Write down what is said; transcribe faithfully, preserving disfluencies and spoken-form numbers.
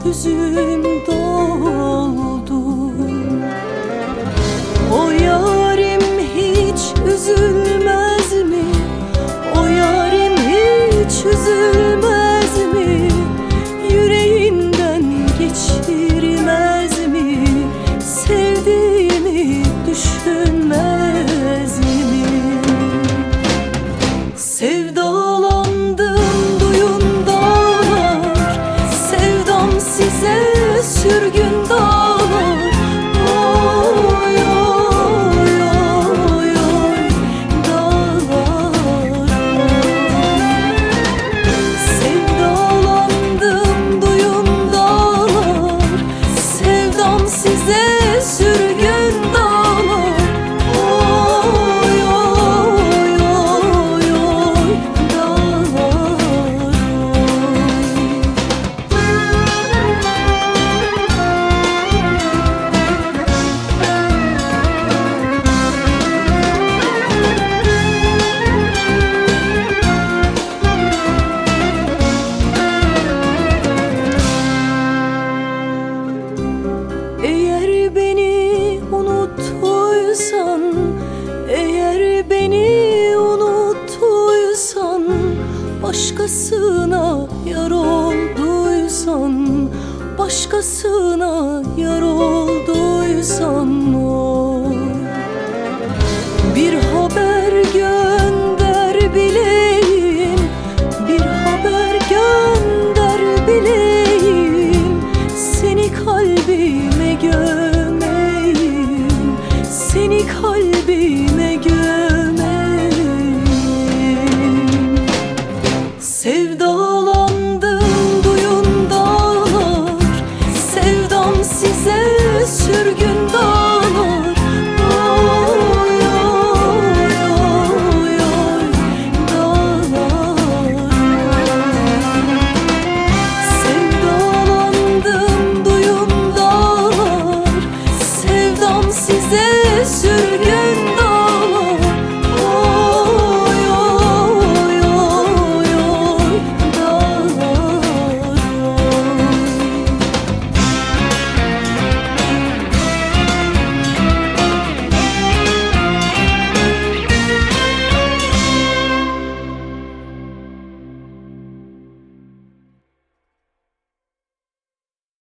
hüzün doldu. O yarim hiç üzülmez mi? O yarim hiç üzülmez mi? Yüreğinden geçirmez mi? Sevdiğimi düşünmez mi? Sevdalandım duyun dağlar, sevdam size sürgün dağlar. Oy oy oy oy dağlar. Sevdalandım duyun dağlar, sevdam size sürgün dağlar. Oy oy oy oy dağlar. Eğer beni unuttuysan, eğer beni unuttuysan, başkasına yar olduysan, başkasına yar olduysan,